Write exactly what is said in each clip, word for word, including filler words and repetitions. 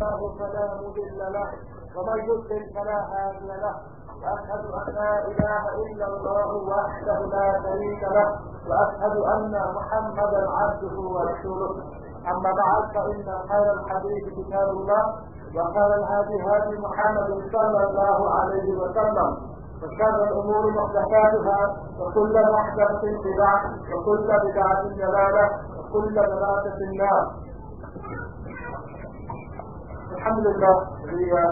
الله فلا مضل له ومن يضلل فلا هادي له واشهد ان لا اله الا الله وحده لا شريك له واشهد ان محمدا عبده ورسوله. اما بعد فان خير الحديث كتاب الله وخير الهادي هادي محمد صلى الله عليه وسلم وشر الامور محدثاتها وكل محدثه بدعه وكل بدعه ضلاله وكل ضلاله في النار. Alhamdulillah, the, uh,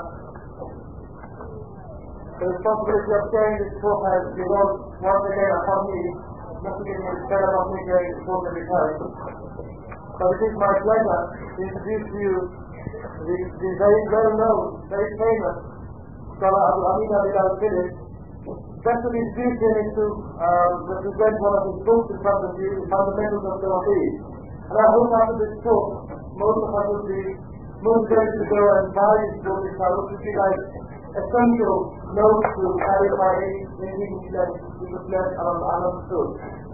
the responsibility of sharing this talk has devolved once again upon me, not to give me the credit of me sharing this talk every time. But it is my pleasure to introduce to you the, the very well known, very famous scholar Abu Amin Abid al-Filis, just to introduce him into uh, represent one of his books in front of you, The Fundamentals of Tawheed. And I hope after this talk, most of us will be motivated to go and buy this book, which I look to see like essential notes to clarify anything that we was left ununderstood.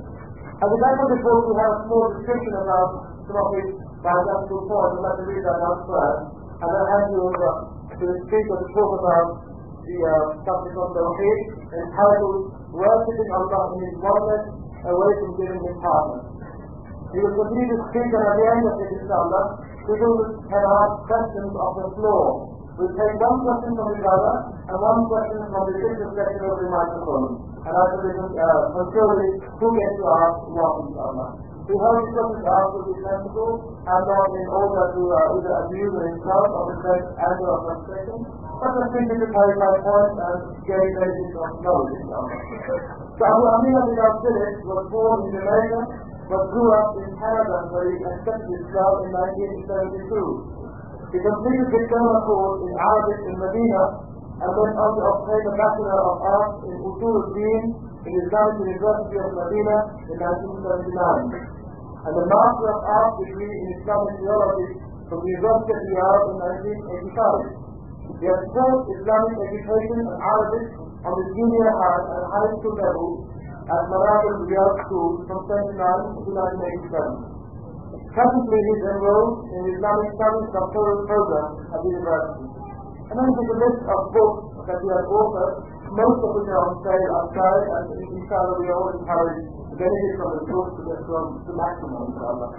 At the back of the book, we have a small description about some of his biographical points. I'd like to read that out first, and then hand you over to the speaker to talk about the uh, subject of Tawheed, entitled Worshipping Allah in His Oneness, Away from Giving Him Partners. We will continue to speak, and at the end of it, inshallah, we will have asked questions of the floor. We'll take one question from the brother and one question from the different section of the microphone. And after this, uh, controlling who gets to ask what, inshallah. We hope the questions asked will be sensible and not in order to uh, either abuse or insult or reflect anger or frustration, but just simply to clarify points and gain benefits of knowledge, inshallah. So Abu Amin Abid al-Filis was born in Jamaica, but grew up in Canada where he accepted Islam in nineteen seventy-two. He completed his diploma course in Arabic in Medina and went on to obtain a Bachelor of Arts in Usul al-Din in Islamic University of Medina in nineteen seventy-nine, and a Master of Arts degree in Islamic Theology from the University of Riyadh in nineteen eighty-five. He has taught Islamic education and Arabic on the junior high and high school level at Marabel Riyadh School from seventy-nine to nineteen eighty-seven. Presently he is enrolled in the Islamic Studies doctoral program at the university. And then there's a list of books that he has authored, most of which are on sale outside, and inshallah we all encourage to benefit from the books to get from the maximum, inshallah.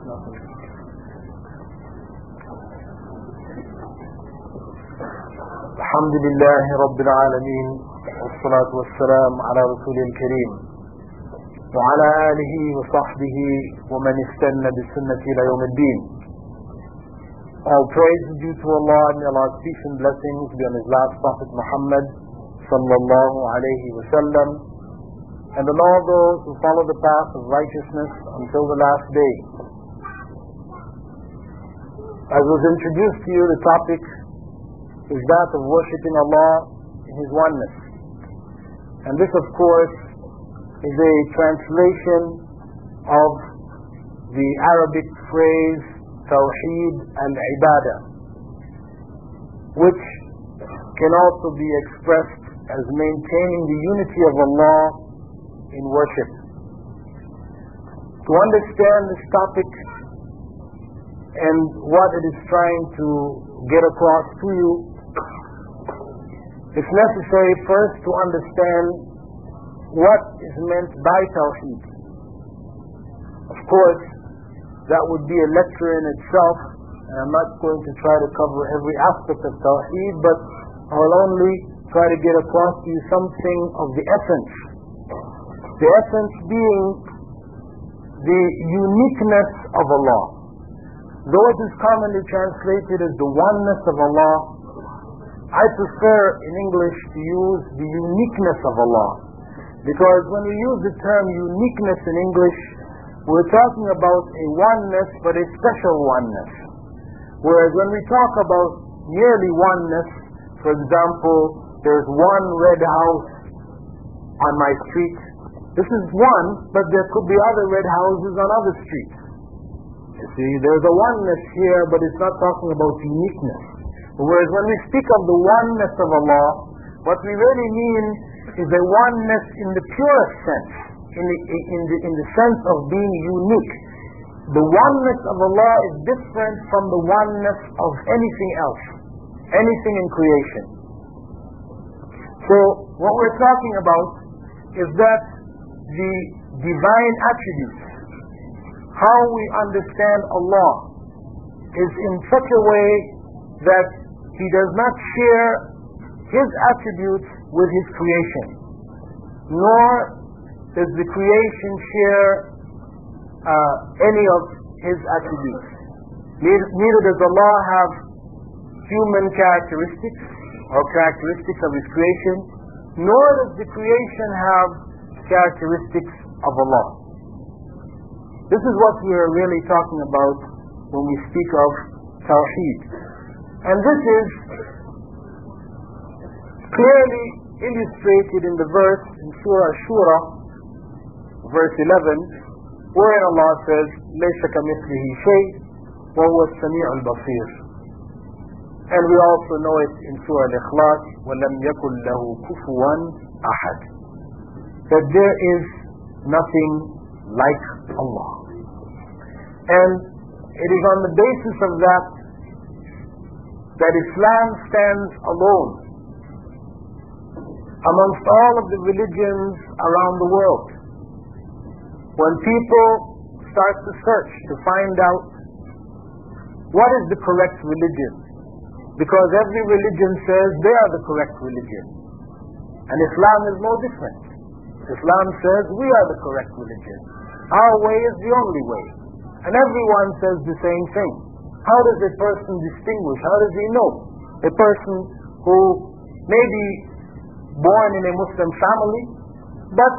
الحمد لله رب العالمين والصلاة والسلام على رسول الكريم وعلى آله وصحبه ومن استنى بسنة إلى يوم الدين. All praise is due to Allah, and Allah's peace and blessings be on His last Prophet Muhammad sallallahu alayhi wa sallam, and on all those who follow the path of righteousness until the last day. As was introduced to you, the topic is that of worshipping Allah in His oneness. And this, of course, is a translation of the Arabic phrase Tawheed al-Ibadah, which can also be expressed as maintaining the unity of Allah in worship. To understand this topic and what it is trying to get across to you, it's necessary first to understand what is meant by Tawheed. Of course, that would be a lecture in itself, and I'm not going to try to cover every aspect of Tawheed, but I will only try to get across to you something of the essence. The essence being the uniqueness of Allah. Though it is commonly translated as the oneness of Allah, I prefer in English to use the uniqueness of Allah, because when we use the term uniqueness in English, we're talking about a oneness, but a special oneness. Whereas when we talk about merely oneness, for example, there's one red house on my street. This is one, but there could be other red houses on other streets. You see, there's a oneness here, but it's not talking about uniqueness. Whereas when we speak of the oneness of Allah, what we really mean is a oneness in the purest sense, in the, in the, in the sense of being unique, the oneness of Allah is different from the oneness of anything else, anything in creation. So what we're talking about is that the divine attributes, how we understand Allah, is in such a way that He does not share His attributes with His creation, nor does the creation share uh, any of His attributes. Neither, neither does Allah have human characteristics or characteristics of His creation, nor does the creation have characteristics of Allah. This is what we are really talking about when we speak of Tawheed. And this is clearly illustrated in the verse in Surah Shura, verse eleven, wherein Allah says, لَيْسَ كَمِثْلِهِ شَيْءٍ وَهُوَ السَّمِيعُ الْبَصِيرُ. And we also know it in Surah Al-Ikhlas, وَلَمْ يَكُنْ لَهُ كُفُوًا أَحَدٌ, that there is nothing like Allah. And it is on the basis of that that Islam stands alone amongst all of the religions around the world. When people start to search to find out what is the correct religion, because every religion says they are the correct religion, and Islam is no different. Islam says we are the correct religion. Our way is the only way. And everyone says the same thing. How does a person distinguish? How does he know? A person who may be born in a Muslim family, but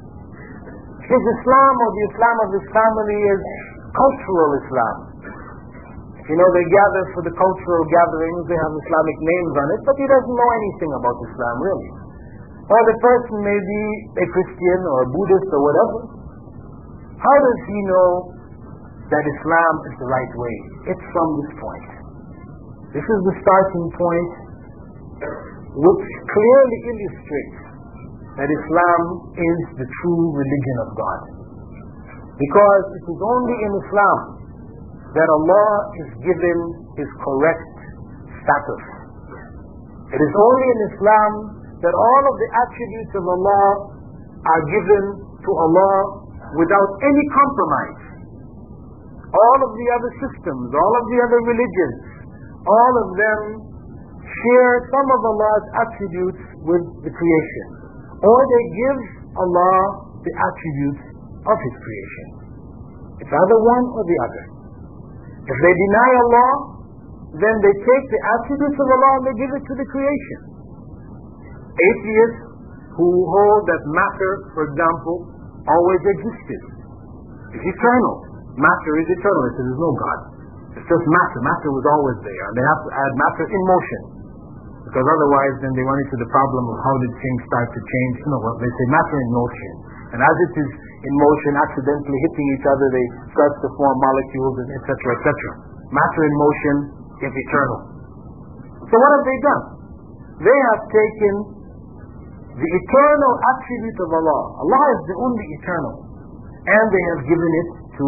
his Islam or the Islam of his family is cultural Islam. You know, they gather for the cultural gatherings, they have Islamic names on it, but he doesn't know anything about Islam really. Or the person may be a Christian or a Buddhist or whatever. How does he know that Islam is the right way? It's from this point. This is the starting point which clearly illustrates that Islam is the true religion of God. Because it is only in Islam that Allah is given His correct status. It is only in Islam that all of the attributes of Allah are given to Allah without any compromise. All of the other systems, all of the other religions, all of them share some of Allah's attributes with the creation, or they give Allah the attributes of His creation. It's either one or the other. If they deny Allah, then they take the attributes of Allah and they give it to the creation. Atheists who hold that matter, for example, always existed, is eternal. Matter is eternal. It says there's no God. It's just matter. Matter was always there. And they have to add matter in motion. Because otherwise then they run into the problem of how did things start to change. No, well, they say matter in motion. And as it is in motion, accidentally hitting each other, they start to form molecules, and et cetera, et cetera. Matter in motion is eternal. So what have they done? They have taken the eternal attribute of Allah. Allah is the only eternal. And they have given it to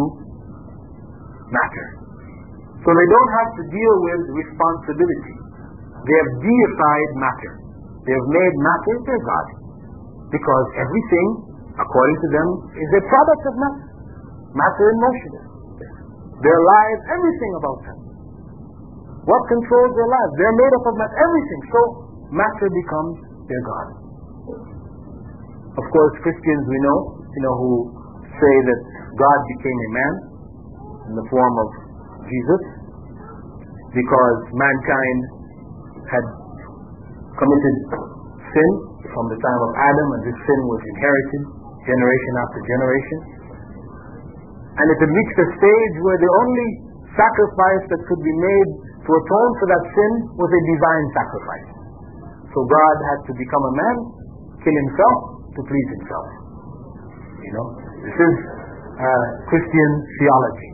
matter. So they don't have to deal with responsibility. They have deified matter. They have made matter their God. Because everything, according to them, is a product of matter. Matter in motion. Their lives, everything about them. What controls their lives? They're made up of matter, everything. So matter becomes their God. Of course, Christians we know, you know, who say that God became a man in the form of Jesus because mankind had committed sin from the time of Adam, and this sin was inherited generation after generation. And it had reached a stage where the only sacrifice that could be made to atone for that sin was a divine sacrifice. So God had to become a man, kill himself to please himself. You know, this is uh, Christian theology.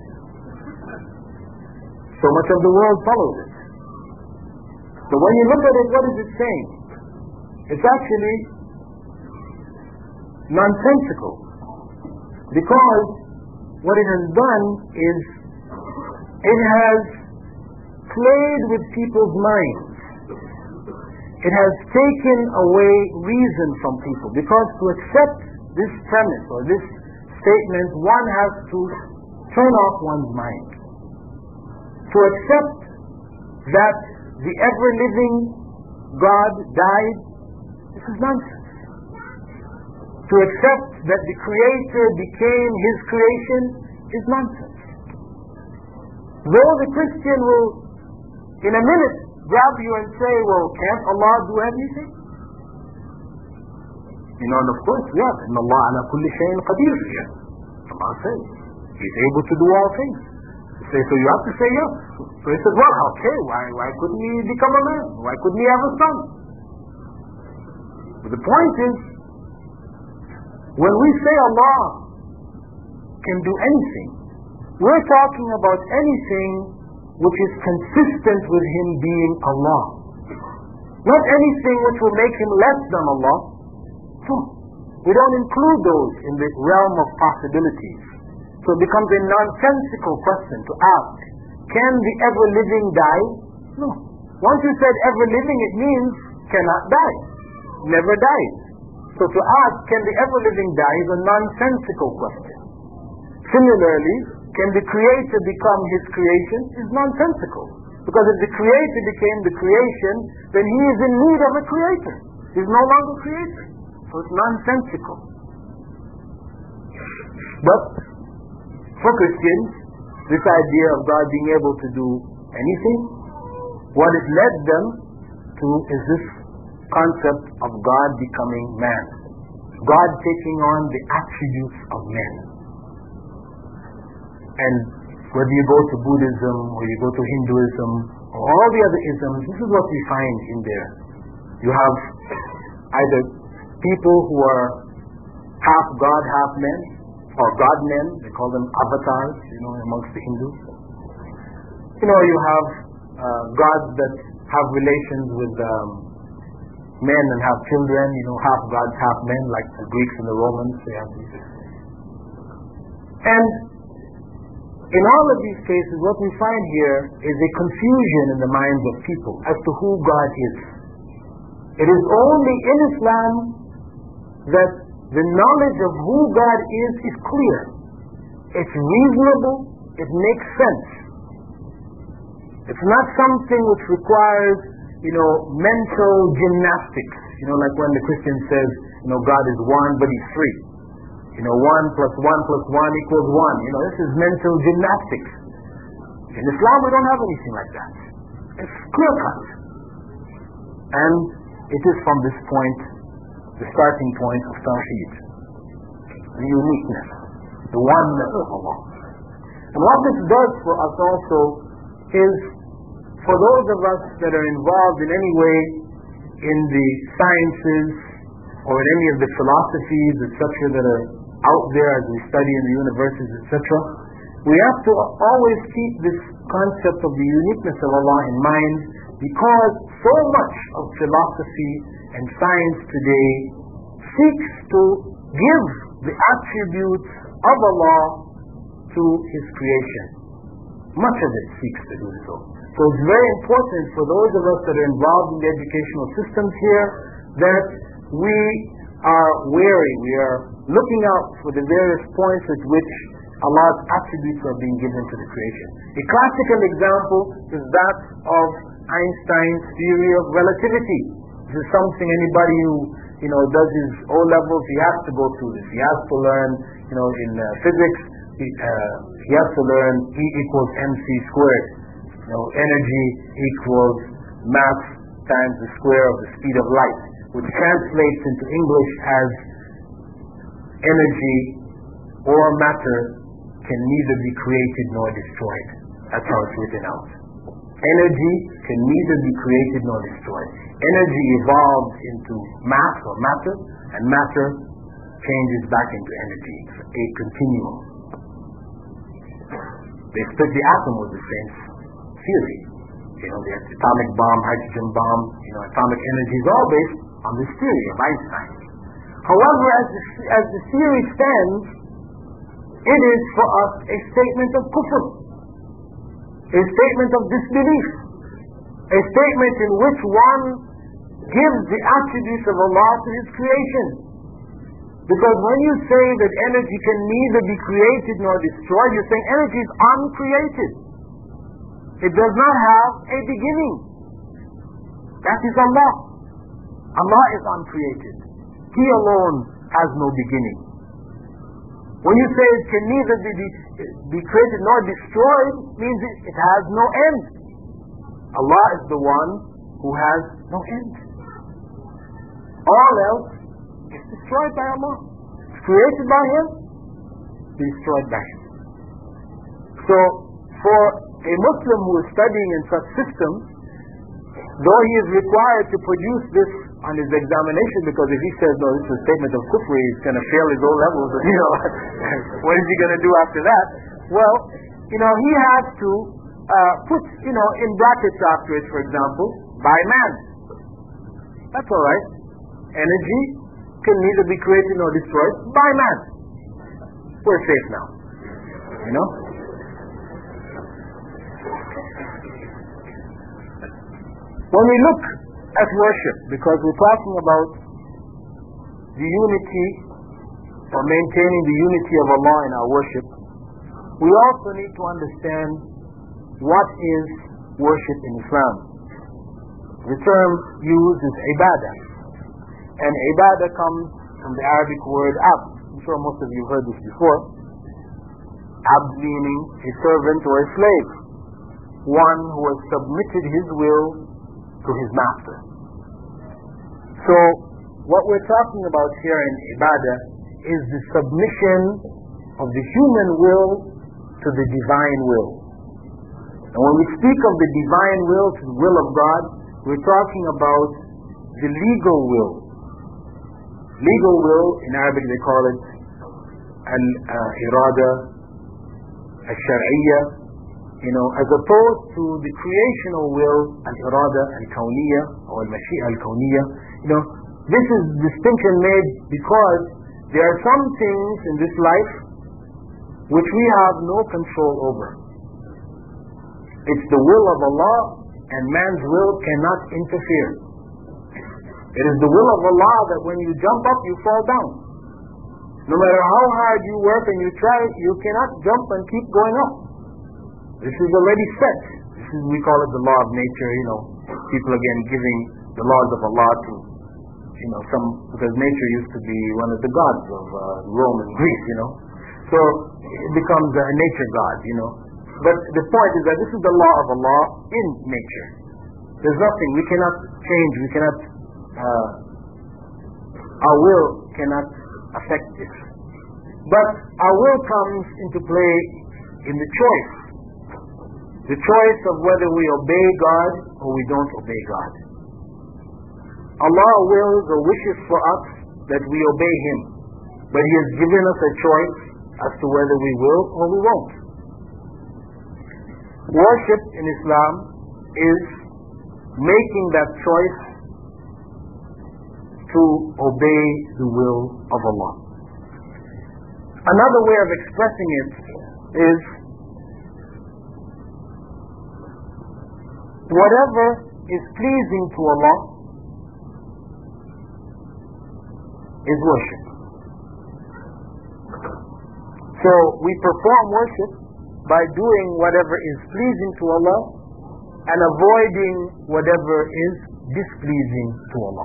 So much of the world follows it. So when you look at it, what is it saying? It's actually nonsensical. Because what it has done is it has played with people's minds. It has taken away reason from people, because to accept this premise or this statement, one has to turn off one's mind. To accept that the ever-living God died, this is nonsense. To accept that the Creator became His creation is nonsense. Though the Christian will, in a minute, grab you and say, well, can't Allah do everything? You know, and of course, yeah, إِنَّ اللَّهَ عَلَى كُلِّ شَيْءٍ قَدِيرٌ. Allah says, He's able to do all things. You say, so you have to say yes. So he says, well, okay, why, why couldn't He become a man? Why couldn't He have a son? But the point is, when we say Allah can do anything, we're talking about anything which is consistent with Him being Allah. Not anything which will make Him less than Allah. No. We don't include those in the realm of possibilities. So it becomes a nonsensical question to ask, can the ever-living die? No. Once you said ever-living, it means cannot die. Never died. So to ask, can the ever-living die, is a nonsensical question. Similarly, can the Creator become His creation? Is nonsensical. Because if the Creator became the creation, then He is in need of a Creator. He is no longer Creator. So it's nonsensical. But for Christians, this idea of God being able to do anything, what it led them to is this concept of God becoming man. God taking on the attributes of men. And whether you go to Buddhism or you go to Hinduism or all the other isms, this is what we find in there. You have either people who are half God, half men, or God-men, they call them avatars, you know, amongst the Hindus. You know, you have uh, gods that have relations with um, men and have children, you know, half gods, half men, like the Greeks and the Romans, they have these. And in all of these cases, what we find here is a confusion in the minds of people as to who God is. It is only in Islam that the knowledge of who God is is clear. It's reasonable. It makes sense. It's not something which requires, you know, mental gymnastics. You know, like when the Christian says, you know, God is one, but He's three. You know, one plus one plus one equals one. You know, this is mental gymnastics. In Islam, we don't have anything like that. It's clear cut. And it is from this point, the starting point of Tawheed, the uniqueness, the oneness of Allah. And what this does for us also is, for those of us that are involved in any way in the sciences or in any of the philosophies, et cetera, that are out there as we study in the universities, et cetera, we have to always keep this concept of the uniqueness of Allah in mind, because so much of philosophy and science today seeks to give the attributes of Allah to His creation. Much of it seeks to do so. So it's very important for those of us that are involved in the educational systems here that we are wary, we are looking out for the various points at which Allah's attributes are being given to the creation. A classical example is that of Einstein's theory of relativity. This is something anybody who, you know, does his O-levels, he has to go through this. He has to learn, you know, in uh, physics, he, uh, he has to learn E equals mc squared. You know, energy equals mass times the square of the speed of light, which translates into English as energy or matter can neither be created nor destroyed. That's how it's written out. Energy can neither be created nor destroyed. Energy evolves into mass or matter, and matter changes back into energy. It's a continuum. They split the atom with the same theory. You know, the atomic bomb, hydrogen bomb, you know, atomic energy is all based on this theory of Einstein. However, as the, as the theory stands, it is for us a statement of kufr, a statement of disbelief, a statement in which one gives the attributes of Allah to His creation. Because when you say that energy can neither be created nor destroyed, you're saying energy is uncreated. It does not have a beginning. That is Allah. Allah is uncreated. He alone has no beginning. When you say it can neither be, be created nor destroyed, means it, it has no end. Allah is the one who has no end. All else is destroyed by Allah. It's created by Him, destroyed by Him. So, for a Muslim who is studying in such systems, though he is required to produce this on his examination, because if he says, no, this is a statement of kufr, he's going to fail his O levels, you know, what is he going to do after that? Well, you know, he has to uh, put, you know, in brackets after it, for example, by man. That's all right. Energy can neither be created nor destroyed by man. We're safe now. You know? When we look at worship, because we're talking about the unity or maintaining the unity of Allah in our worship, we also need to understand what is worship in Islam. The term used is ibadah. And ibadah comes from the Arabic word abd. I'm sure most of you heard this before. Abd meaning a servant or a slave, one who has submitted his will to his master. So what we're talking about here in ibadah is the submission of the human will to the divine will. And when we speak of the divine will to the will of God, we're talking about the legal will. Legal will, in Arabic they call it al-irada al-shar'iyya, you know, as opposed to the creational will, al-irada al-kawniyya or al-mashi'a al-kawniyya. You know, this is distinction made because there are some things in this life which we have no control over. It's the will of Allah, and man's will cannot interfere. It is the will of Allah that when you jump up, you fall down. No matter how hard you work and you try, you cannot jump and keep going up. This is already set. This is, we call it the law of nature, you know. People again giving the laws of Allah to, you know, some, because nature used to be one of the gods of uh, Rome and Greece, you know. So it becomes a nature god, you know. But the point is that this is the law of Allah in nature. There's nothing, we cannot change, we cannot, uh, our will cannot affect this. But our will comes into play in the choice. The choice of whether we obey God or we don't obey God. Allah wills or wishes for us that we obey Him. But He has given us a choice as to whether we will or we won't. Worship in Islam is making that choice to obey the will of Allah. Another way of expressing it is whatever is pleasing to Allah is worship. So we perform worship by doing whatever is pleasing to Allah and avoiding whatever is displeasing to Allah.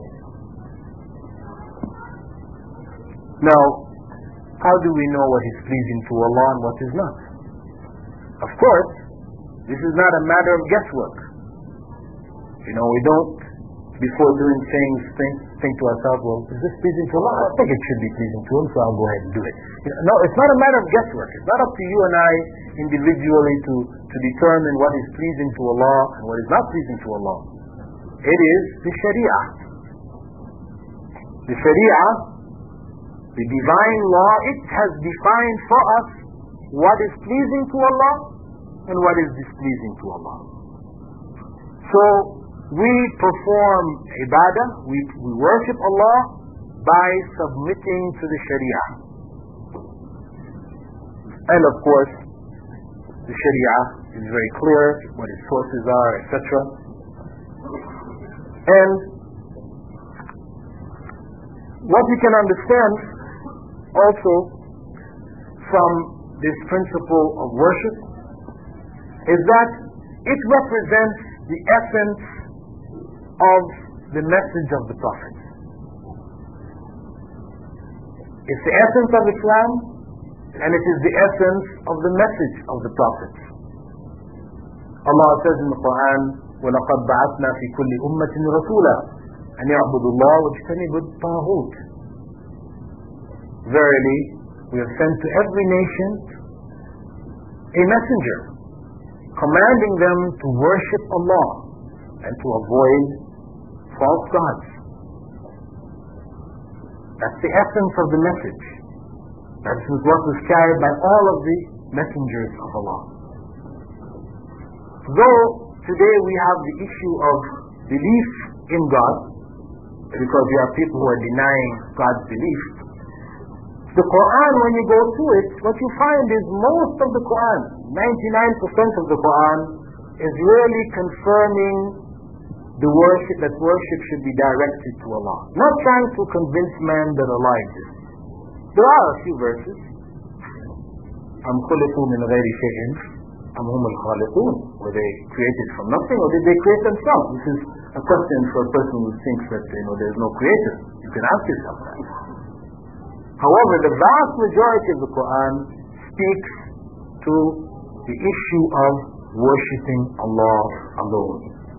Now, how do we know what is pleasing to Allah and what is not? Of course, this is not a matter of guesswork. You know, we don't, before doing things, think, think to ourselves, well, is this pleasing to Allah? I think it should be pleasing to Him, so I'll go ahead and do it. You know, no, it's not a matter of guesswork. It's not up to you and I individually to, to determine what is pleasing to Allah and what is not pleasing to Allah. It is the Sharia. The Sharia, the divine law, it has defined for us what is pleasing to Allah and what is displeasing to Allah. So we perform ibadah, we, we worship Allah by submitting to the Sharia. And of course, the Sharia is very clear what its sources are, et cetera. And what we can understand also from this principle of worship is that it represents the essence of the message of the Prophet. It's the essence of Islam, and it is the essence of the message of the Prophet. Allah says in the Quran, وَلَقَدْ بَعَثْنَا فِي كُلِّ أُمَّةٍ رَسُولًا أَنْ يَعْبُدُوا اللَّهَ وَاجْتَنِبُوا الطَّاغُوتَ. Verily, we have sent to every nation a messenger, commanding them to worship Allah and to avoid false gods. That's the essence of the message. That is what was carried by all of the messengers of Allah. Though today we have the issue of belief in God, because we have people who are denying God's belief, the Quran, when you go through it, what you find is most of the Quran, ninety-nine percent of the Quran, is really confirming the worship, that worship should be directed to Allah. Not trying to convince man that Allah exists. There are a few verses. أَمْ خُلِقُوا مِنْ غَيْرِ شَيْءٍ أَمْ هُمُ الْخَالِقُونَ, were they created from nothing, or did they create themselves? This is a question for a person who thinks that, you know, there is no creator. You can ask yourself that. However, the vast majority of the Quran speaks to the issue of worshipping Allah alone.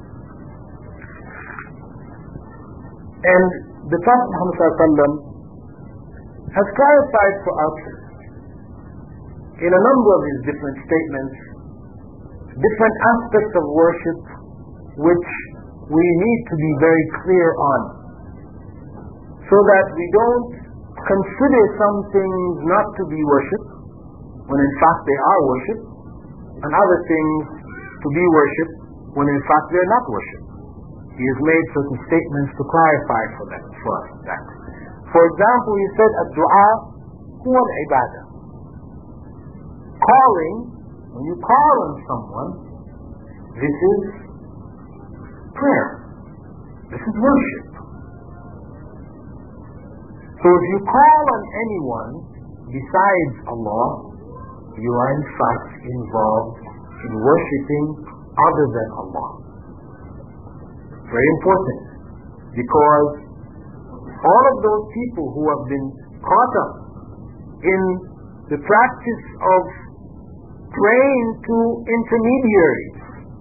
And the Prophet Muhammad ﷺ has clarified for us in a number of his different statements different aspects of worship which we need to be very clear on, so that we don't consider some things not to be worship when in fact they are worship, and other things to be worship when in fact they are not worship. He has made certain statements to clarify for that, for us that. For example, he said, "Ad-du'a huwa al-ibadah." Calling, when you call on someone, this is prayer. This is worship. So if you call on anyone besides Allah, you are in fact involved in worshipping other than Allah. Very important, because all of those people who have been caught up in the practice of praying to intermediaries,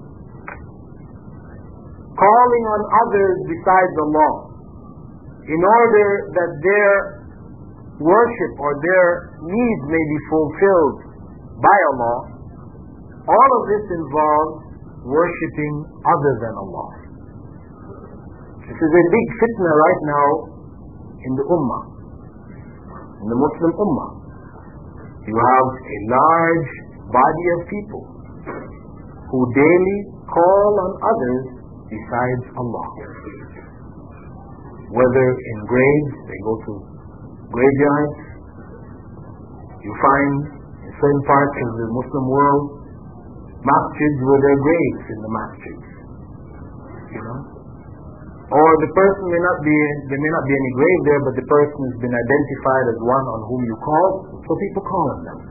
calling on others besides Allah, in order that their worship or their needs may be fulfilled by Allah, all of this involves worshipping other than Allah. This is a big fitna right now in the Ummah, in the Muslim Ummah. You have a large body of people who daily call on others besides Allah. Whether in graves, they go to graveyards. You find in certain parts of the Muslim world masjids where there are graves in the masjids. You know? Or the person may not be, there may not be any grave there, but the person has been identified as one on whom you call, so people call on them.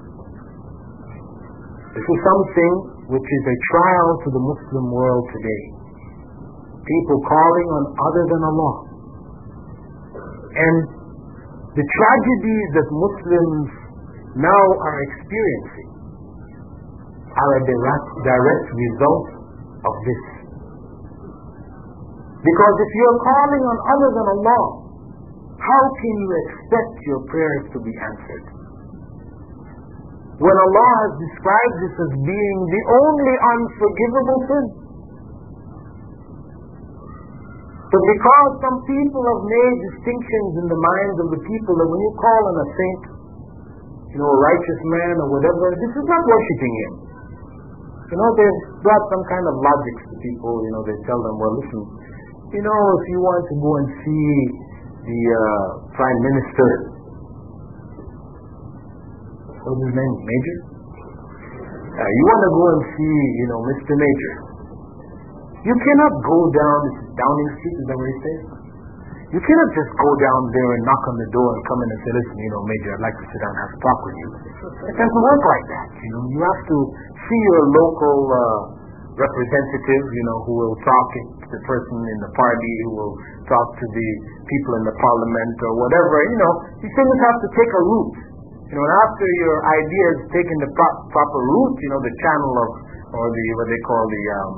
This is something which is a trial to the Muslim world today. People calling on other than Allah. And the tragedies that Muslims now are experiencing are a direct, direct result of this. Because if you're calling on other than Allah, how can you expect your prayers to be answered? When Allah has described this as being the only unforgivable sin. But because some people have made distinctions in the minds of the people that when you call on a saint, you know, a righteous man or whatever, this is not worshipping him. You know, they've brought some kind of logic to people. You know, they tell them, well, listen, you know, if you want to go and see the uh, Prime Minister, so What's his name? Major? Uh, you want to go and see, you know, Mister Major. You cannot go down Downing Street, is that what he says? You cannot just go down there and knock on the door and come in and say, listen, you know, Major, I'd like to sit down and have a talk with you. It doesn't work like that. You know, you have to see your local uh, representative, you know, who will talk to the person in the party, who will talk to the people in the parliament or whatever. You know, these things have to take a route. You know, and after your idea has taken the pro- proper route, you know, the channel of, or the, what they call the, um,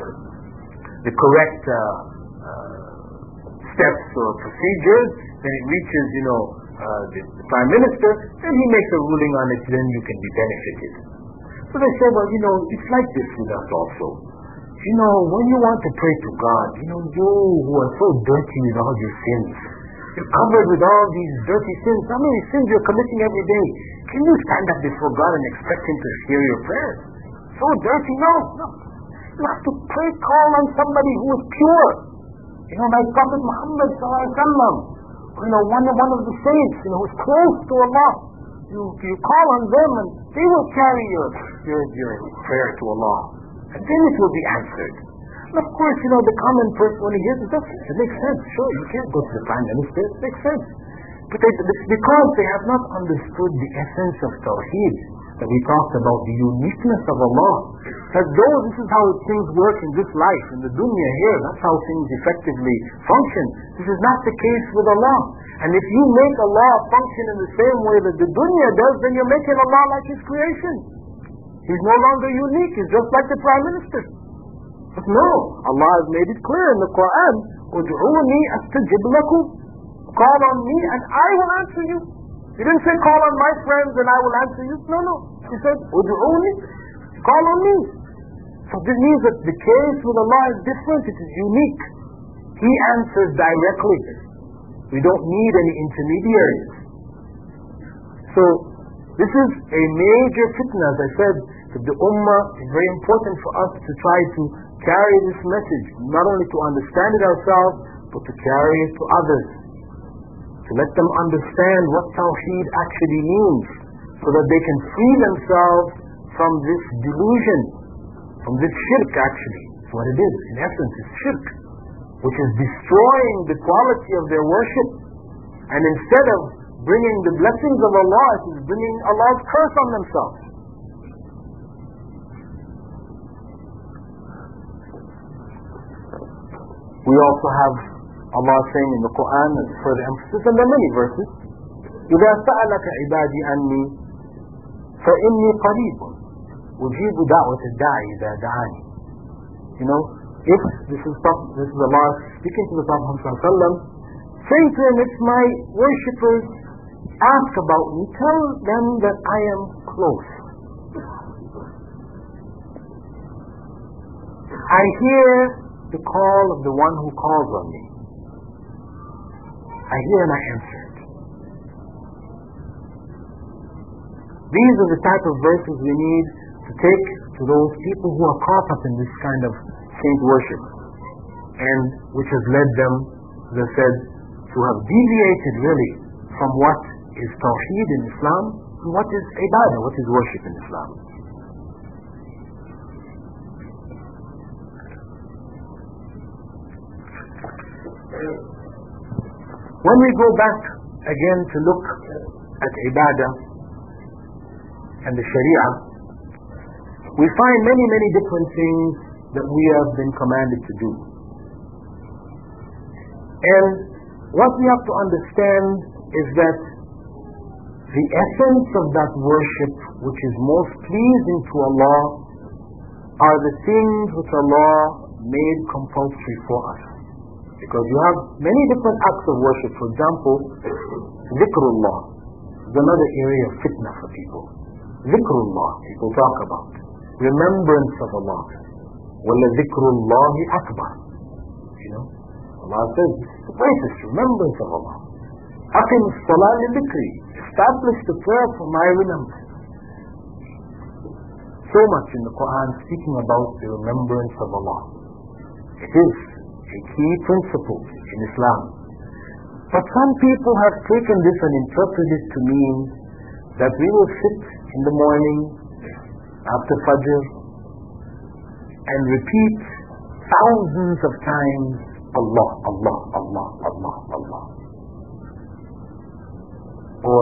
the correct uh, uh, steps or procedures, then it reaches, you know, uh, the, the Prime Minister, and he makes a ruling on it, then you can be benefited. So they say, well, you know, it's like this with us also. You know, when you want to pray to God, you know, you who are so dirty with all your sins, you're covered with all these dirty sins. How many sins you're committing every day? Can you stand up before God and expect Him to hear your prayers? So dirty? No, no. You have to pray, call on somebody who is pure. You know, like Prophet Muhammad sallallahu alaihi wasallam, you know, one of, one of the saints, you know, who's close to Allah. You, you call on them and they will carry your, your, your prayer to Allah. And then it will be answered. And of course, you know, the common person, when he hears it, it makes sense. Sure, you can't go to the Prime Minister. It makes sense. But they, it's because they have not understood the essence of Tawheed, that we talked about, the uniqueness of Allah. That though this is how things work in this life, in the dunya here, that's how things effectively function. This is not the case with Allah. And if you make Allah function in the same way that the dunya does, then you're making Allah like His creation. He's no longer unique. He's just like the Prime Minister. But no, Allah has made it clear in the Quran, "Ud'uni astajib lakum." Call on me and I will answer you. He didn't say call on my friends and I will answer you. No, no. He said, "Ud'uni," call on me. So this means that the case with Allah is different. It is unique. He answers directly. We don't need any intermediaries. So this is a major fitna, as I said, that the Ummah is very important for us to try to carry this message, not only to understand it ourselves, but to carry it to others, to let them understand what Tawheed actually means, so that they can free themselves from this delusion, from this shirk actually. It's what it is. In essence, it's shirk, which is destroying the quality of their worship. And instead of bringing the blessings of Allah, it is bringing Allah's curse on themselves. We also have Allah saying in the Quran, as further emphasis, and there are many verses, إِذَا سَأَلَكَ عِبَادِي أَنِّي فَإِنِّي قَرِيبٌ أُجِيبُ دَعْوَةَ الدَّاعِ إِذَا دَعَانِ. You know, if this is, this is Allah speaking to the Prophet ﷺ, saying to him, if my worshippers ask about me, tell them that I am close. I hear the call of the one who calls on me. I hear and I answer it. These are the type of verses we need to take to those people who are caught up in this kind of saint worship, and which has led them, as I said, to have deviated really from what is Tawheed in Islam and what is Ibadah, what is worship in Islam. When we go back again to look at Ibadah and the Sharia, we find many, many different things that we have been commanded to do. And what we have to understand is that the essence of that worship which is most pleasing to Allah are the things which Allah made compulsory for us. Because you have many different acts of worship. For example, Zikrullah is another area of fitna for people. Zikrullah, people talk about. Remembrance of Allah. وَلَا ذِكْرُ اللَّهِ أَكْبَرُ. You know, Allah says, the greatest remembrance of Allah. أَقِمُ الصَّلَاةَ لِذِكْرِي. Establish the prayer for my remembrance. So much in the Quran speaking about the remembrance of Allah. It is a key principle in Islam. But some people have taken this and interpreted it to mean that we will sit in the morning, after Fajr, and repeat thousands of times, Allah, Allah, Allah, Allah, Allah. Or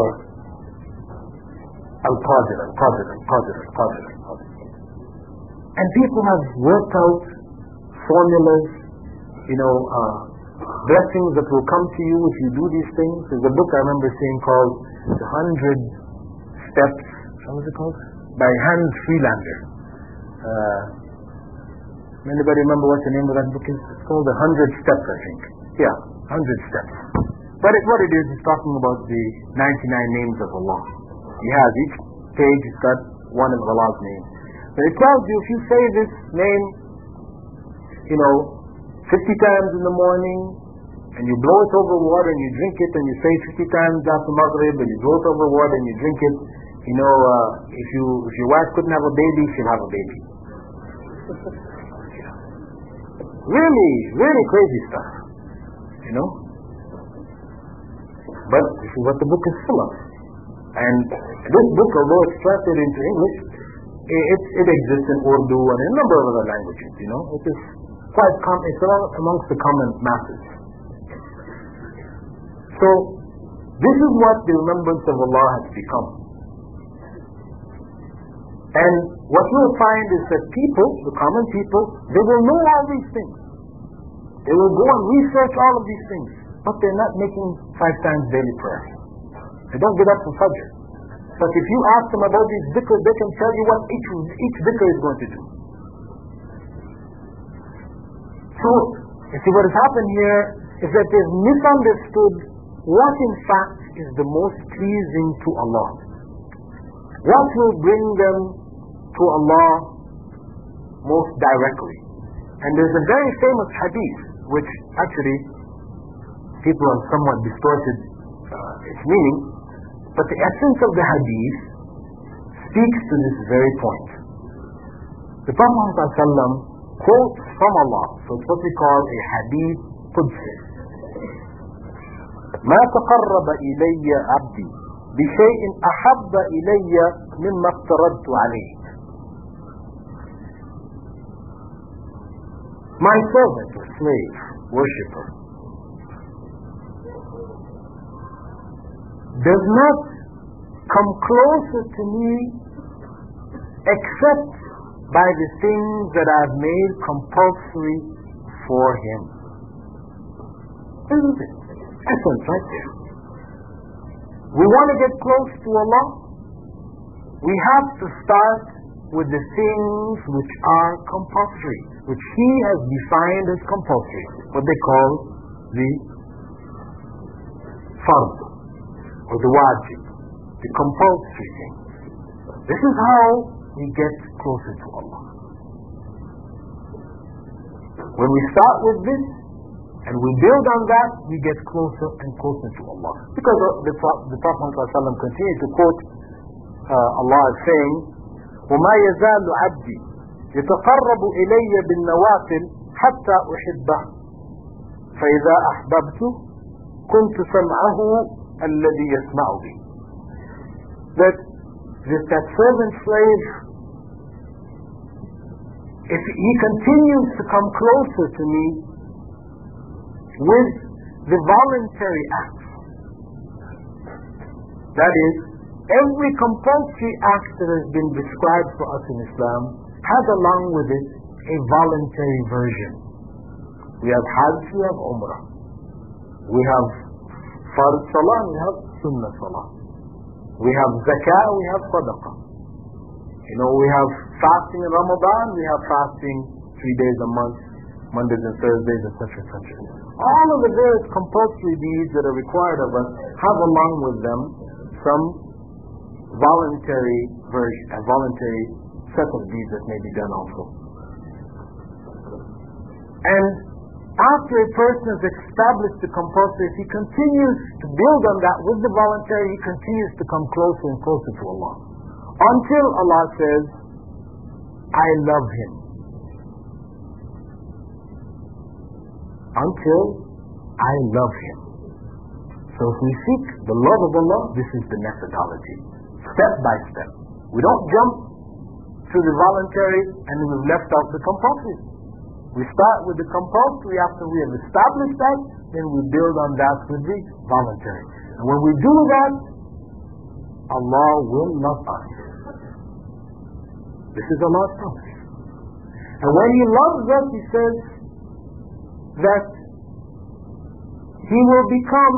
Al-Qadir, Al-Qadir, Al-Qadir, Al-Qadir, Al-Qadir. And people have worked out formulas, you know, uh, blessings that will come to you if you do these things. There's a book I remember seeing called The Hundred Steps, what was it called? By Hans Freelander. Uh, anybody remember what the name of that book is? It's called The Hundred Steps, I think. Yeah, Hundred Steps. But it, what it is, is talking about the ninety-nine names of Allah. He has each page, it's got one of Allah's names. But it tells you if you say this name, you know, fifty times in the morning, and you blow it over water and you drink it, and you say fifty times after Maghrib, and you blow it over water and you drink it, you know, uh, if you if your wife couldn't have a baby, she'll have a baby. Really, really crazy stuff, you know. But this is what the book is full of. And this book, although it's translated into English, it, it exists in Urdu and in a number of other languages, you know. It is quite common, it's amongst the common masses. So, this is what the remembrance of Allah has become. And what you'll find is that people, the common people, they will know all these things. They will go and research all of these things, but they're not making five times daily prayer. They don't get up for Fajr. But if you ask them about these dhikr, they can tell you what each, each dhikr is going to do. So, you see what has happened here is that they've misunderstood what in fact is the most pleasing to Allah. What will bring them to Allah most directly. And there's a very famous hadith, which actually people have somewhat distorted uh, its meaning, but the essence of the hadith speaks to this very point. The Prophet ﷺ quotes from Allah, so it's what we call a hadith qudsi. ما تقرب إلي عبدي بشيء أحب إلي مما افترضت عليه. My servant or slave, worshipper, does not come closer to me except by the things that I've made compulsory for him. Isn't it? Essence right there. We want to get close to Allah. We have to start with the things which are compulsory, which He has defined as compulsory, what they call the fard, or the wajib, the compulsory things. This is how we get closer to Allah. When we start with this, and we build on that, we get closer and closer to Allah. Because the, the Prophet ﷺ continued to quote uh, Allah as saying, وَمَا يَزَالُ عَبْدِي يَتَقَرَّبُ إِلَيَّ بِالنَّوَافِلِ حَتَّى أُحِبَّهُ فَإِذَا أَحْبَبْتُ كُنْتُ سَمْعَهُ الَّذِي يَسْمَعُ بِهِ. That this, that servant slave, if he continues to come closer to me with the voluntary acts, that is, every compulsory act that has been described for us in Islam has along with it a voluntary version. We have Hajj, we have Umrah. We have Fard Salah, we have Sunnah Salah. We have Zakah, we have Sadaqah. You know, we have fasting in Ramadan, we have fasting three days a month, Mondays and Thursdays, et cetera, et cetera. All of the various compulsory deeds that are required of us have along with them some voluntary version, a voluntary set of deeds that may be done also. And after a person has established the compulsory, if he continues to build on that with the voluntary, he continues to come closer and closer to Allah. Until Allah says, I love him. Until I love him. So if we seek the love of Allah, this is the methodology. Step by step, We don't jump to the voluntary and we've left out the compulsory. We start with the compulsory. After we have established that, then we build on that with the voluntary. And when we do that, Allah will love us. This is Allah's promise. And when He loves us, He says that He will become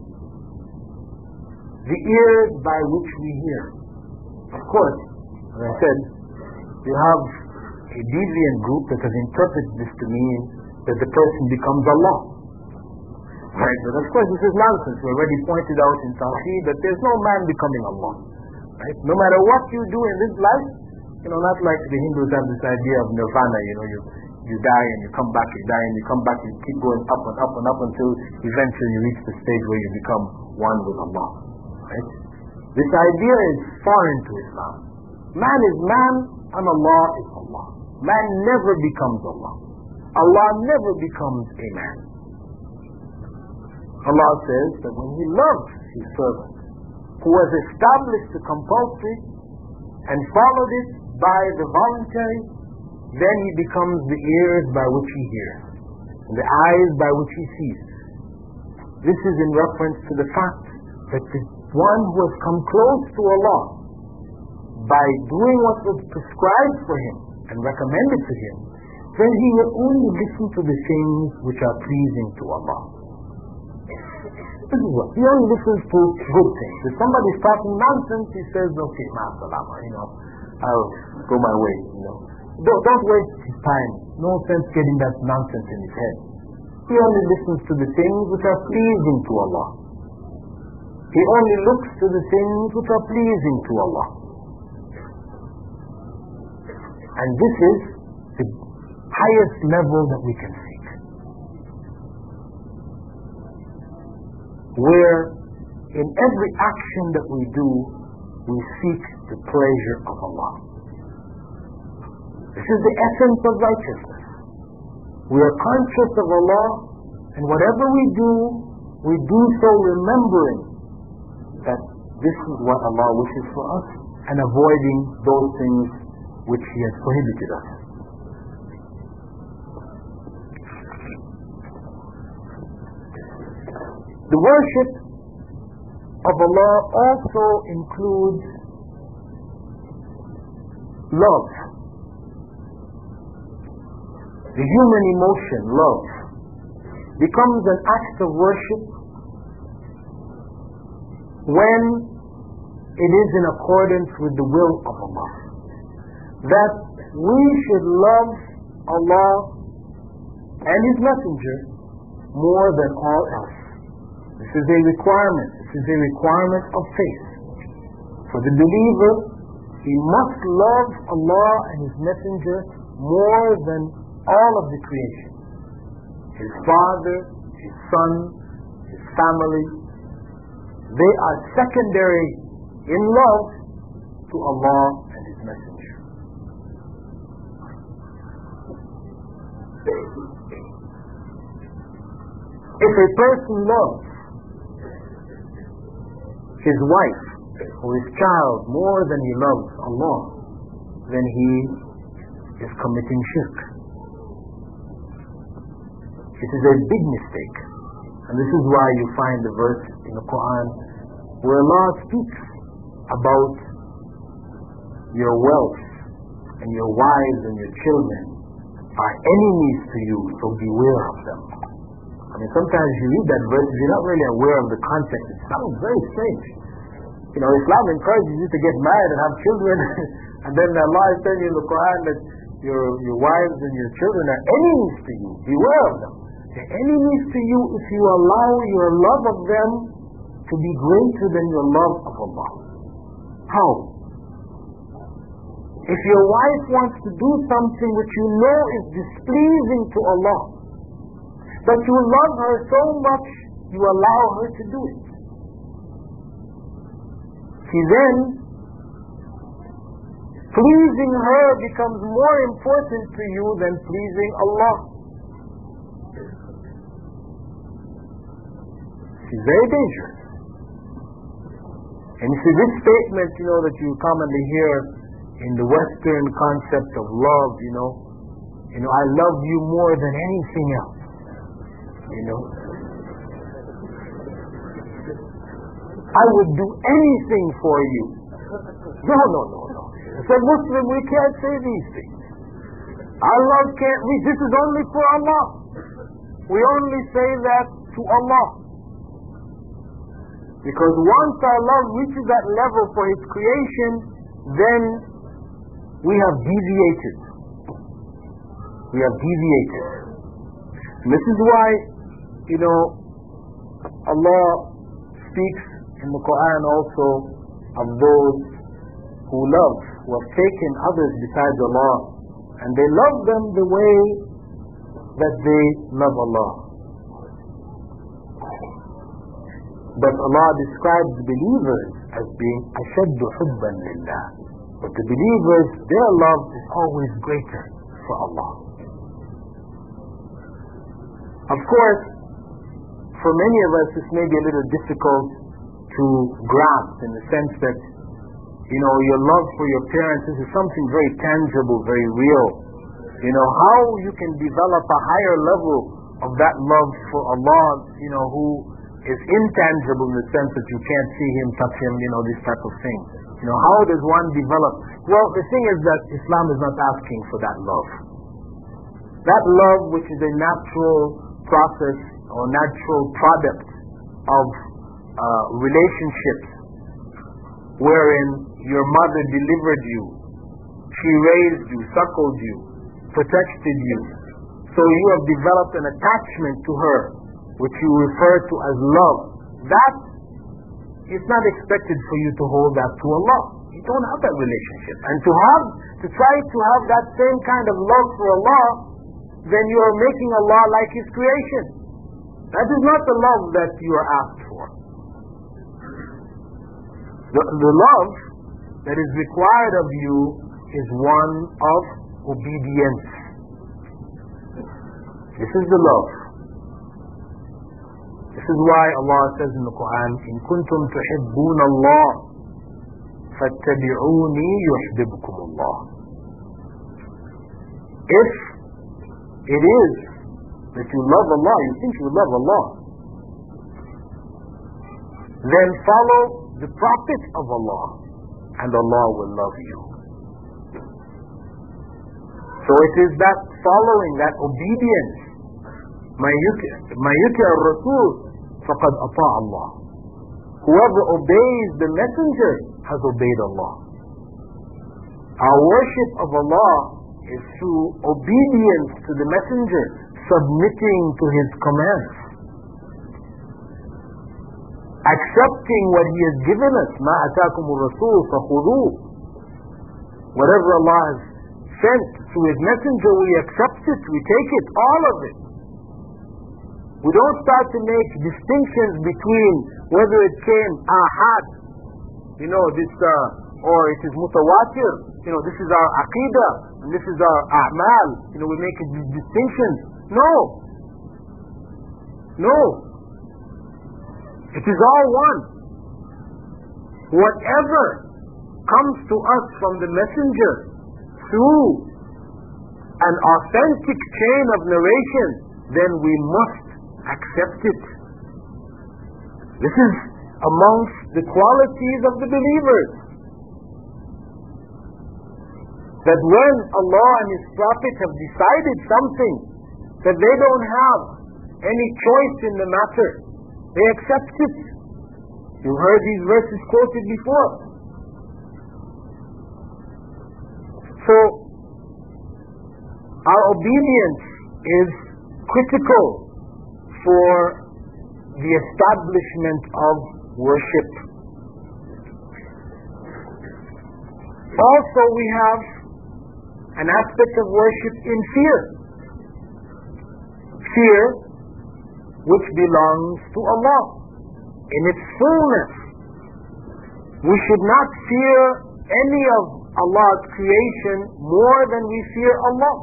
the ears by which we hear. Of course, as I said, you have a deviant group that has interpreted this to mean that the person becomes Allah. Right? But of course this is nonsense. We already pointed out in Tawheed that there's no man becoming Allah. Right? No matter what you do in this life, you know, not like the Hindus have this idea of nirvana, you know, you you die and you come back, you die and you come back, you keep going up and up and up until eventually you reach the stage where you become one with Allah. Right? This idea is foreign to Islam. Man is man and Allah is Allah. Man never becomes Allah. Allah never becomes a man. Allah says that when He loves His servant, who has established the compulsory and followed it by the voluntary, then he becomes the ears by which he hears, and the eyes by which he sees. This is in reference to the fact that the one who has come close to Allah by doing what was prescribed for him and recommended to him, then he will only listen to the things which are pleasing to Allah. This is what he only listens to good things. If somebody's talking nonsense, he says, "Okay, ma'asalama, you know, I'll go my way." You know, don't, don't waste his time. No sense getting that nonsense in his head. He only listens to the things which are pleasing to Allah. He only looks to the things which are pleasing to Allah. And this is the highest level that we can seek, where in every action that we do, we seek the pleasure of Allah. This is the essence of righteousness. We are conscious of Allah, and whatever we do, we do so remembering that this is what Allah wishes for us, and avoiding those things which He has prohibited us. The worship of Allah also includes love. The human emotion, love, becomes an act of worship when it is in accordance with the will of Allah. That we should love Allah and His Messenger more than all else. This is a requirement. This is a requirement of faith. For the believer, he must love Allah and His Messenger more than all of the creation. His father, His son, His family, they are secondary in love to Allah and His Messenger. If a person loves his wife or his child more than he loves Allah, then he is committing shirk. It is a big mistake. And this is why you find the verse in the Quran where Allah speaks about your wealth and your wives and your children are enemies to you, so beware of them. I mean, sometimes you read that verse, you're not really aware of the context. It sounds very strange. You know, Islam encourages you to get married and have children, and then Allah is telling you in the Quran that your your wives and your children are enemies to you. Beware of them. They're enemies to you if you allow your love of them to be greater than your love of Allah. How? If your wife wants to do something which you know is displeasing to Allah, but you love her so much, you allow her to do it. See, then, pleasing her becomes more important to you than pleasing Allah. It's very dangerous. And you see, this statement, you know, that you commonly hear in the Western concept of love, you know, you know, I love you more than anything else, you know. I would do anything for you. No, no, no, no. As a Muslim, we can't say these things. Our love can't reach. This is only for Allah. We only say that to Allah. Because once our love reaches that level for His creation, then we have deviated. We have deviated. And this is why, you know, Allah speaks in the Quran also of those who love, who have taken others besides Allah, and they love them the way that they love Allah. But Allah describes the believers as being أَشَدُّ حُبًّا لِلَّهِ. But the believers, their love is always greater for Allah. Of course, for many of us this may be a little difficult to grasp, in the sense that, you know, your love for your parents, this is something very tangible, very real. You know, how you can develop a higher level of that love for Allah, you know, who is intangible in the sense that you can't see Him, touch Him, you know, this type of thing. You know, how does one develop? Well, the thing is that Islam is not asking for that love. That love, which is a natural process or natural product of uh, relationships, wherein your mother delivered you, she raised you, suckled you, protected you. So you have developed an attachment to her, which you refer to as love. That is not expected for you to hold that to Allah. You don't have that relationship. And to have, to try to have that same kind of love for Allah, then you are making Allah like His creation. That is not the love that you are asked for. The, the love that is required of you is one of obedience. This is the love. This is why Allah says in the Quran, إِن كُنتُمْ تُحِبُّونَ اللَّهَ فَاتَّبِعُونِي يُحْبِبْكُمُ اللَّهُ. If it is that you love Allah, you think you love Allah, then follow the Prophet of Allah, and Allah will love you. So it is that following, that obedience. مَا يُطِعِ الرَّسُولِ فَقَدْ أَطَاعَ اللَّهِ. Whoever obeys the messenger has obeyed Allah. Our worship of Allah is through obedience to the messenger, submitting to his commands, accepting what he has given us. مَا أَتَاكُمُ الرَّسُولُ فَخُذُوهُ. Whatever Allah has sent through his messenger, we accept it, we take it, all of it. We don't start to make distinctions between whether it came ahad, you know, this, uh, or it is mutawatir, you know, this is our aqidah, and this is our a'mal, you know, we make these distinctions. No. No. It is all one. Whatever comes to us from the messenger through an authentic chain of narration, then we must accept it. This is amongst the qualities of the believers, that when Allah and His Prophet have decided something, that they don't have any choice in the matter, they accept it. You've heard these verses quoted before. So our obedience is critical for the establishment of worship. Also, we have an aspect of worship in fear. Fear which belongs to Allah in its fullness. We should not fear any of Allah's creation more than we fear Allah.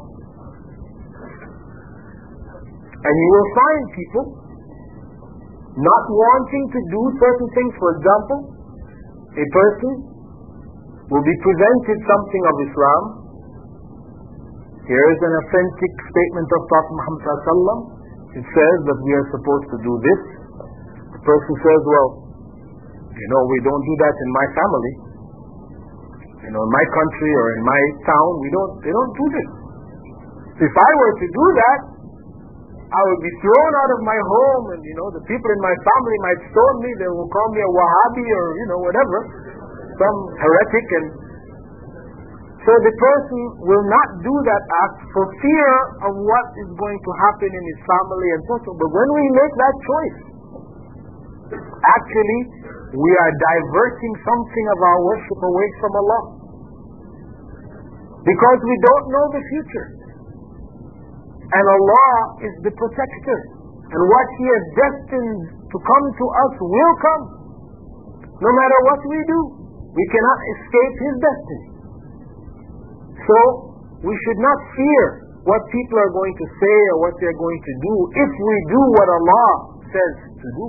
And you will find people not wanting to do certain things. For example, a person will be presented something of Islam. Here is an authentic statement of Prophet Muhammad sallallahu alaihi wasallam. It says that we are supposed to do this. The person says, well, you know, we don't do that in my family. You know, in my country or in my town, we don't, they don't do this. If I were to do that, I would be thrown out of my home, and you know, the people in my family might stone me. They will call me a Wahhabi or you know whatever, some heretic. And so the person will not do that act for fear of what is going to happen in his family and so on. But when we make that choice, actually we are diverting something of our worship away from Allah, because we don't know the future. And Allah is the protector. And what He has destined to come to us will come. No matter what we do, we cannot escape His destiny. So, we should not fear what people are going to say or what they're going to do if we do what Allah says to do.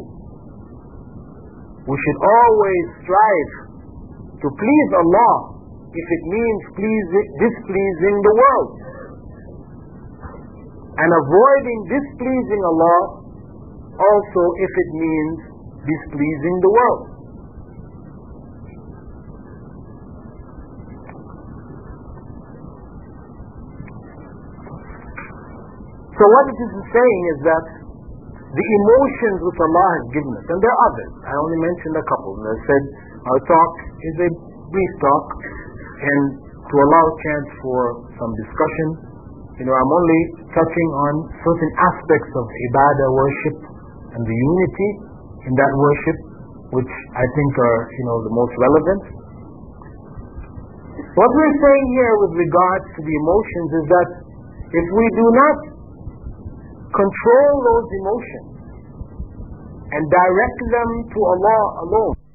We should always strive to please Allah if it means pleasing, displeasing the world. And avoiding displeasing Allah also if it means displeasing the world. So what it is saying is that the emotions which Allah has given us, and there are others, I only mentioned a couple, and I said our talk is a brief talk, and to allow a chance for some discussion. You know, I'm only touching on certain aspects of ibadah worship and the unity in that worship, which I think are, you know, the most relevant. What we're saying here with regards to the emotions is that if we do not control those emotions and direct them to Allah alone,